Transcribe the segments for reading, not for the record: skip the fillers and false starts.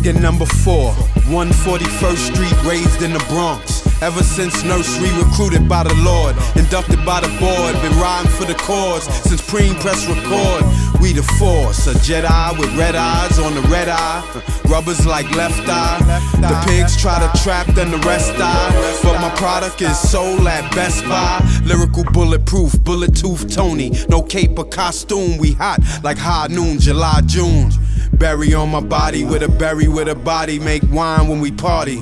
Digging number 4, 141st Street, raised in the Bronx. Ever since nursery, recruited by the Lord, inducted by the board, been riding for the cause since preem press record. We the force, a Jedi with red eyes on the red eye, rubbers like left eye. The pigs try to trap, then the rest die, but my product is sold at Best Buy. Lyrical bulletproof, bullet tooth Tony, no cape or costume. We hot like high noon, July, June. Berry on my body with a berry with a body, make wine when we party.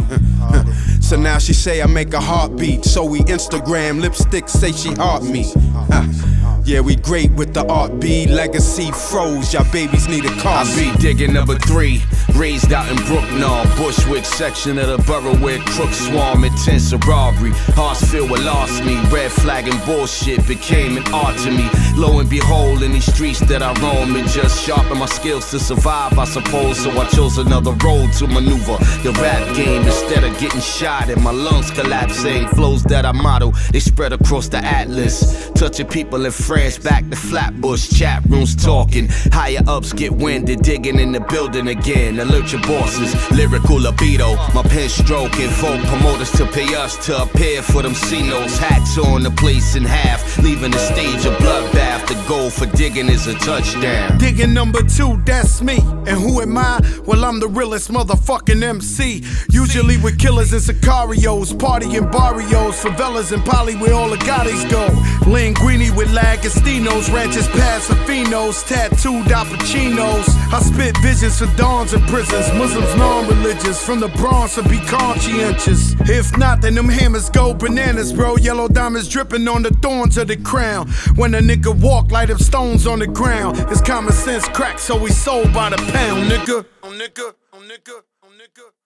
So now she say I make a heartbeat, so we Instagram, lipstick say she heart me. Yeah, we great with the art B, legacy froze, y'all babies need a car. I be digging number 3, raised out in Brooknall, Bushwick section of the borough where crooks swarm, intense robbery, hearts filled with larceny, red flag and bullshit became an art to me. Lo and behold, in these streets that I roam, it just sharpened my skills to survive, I suppose. So I chose another road to maneuver the rap game instead of getting shot and my lungs collapsing. Flows that I model, they spread across the atlas, touching people in France, back to Flatbush, chat rooms talking. Higher ups get winded, digging in the building again. Alert your bosses, lyrical libido, my pen stroking. Folk promoters to pay us to appear for them C-notes. Hats on the place in half, leaving the stage a bloodbath. The goal for digging is a touchdown. Digging number 2, that's me. And who am I? Well, I'm the realest motherfucking MC. Usually with killers and sicarios, partying barrios, favelas and poly where all the Gottis go. Linguini with Lagastinos, ranches Pasafinos, tattooed Al Pacinos. I spit visions for dawns in prisons, Muslims non-religious, from the Bronx to be conscientious. If not, then them hammers go bananas, bro. Yellow diamonds dripping on the thorns of the crown. When a nigga walk, light up stones on the ground. His common sense crack, so he sold by the pound, nigga. Oh nigga, oh nigga, oh nigga.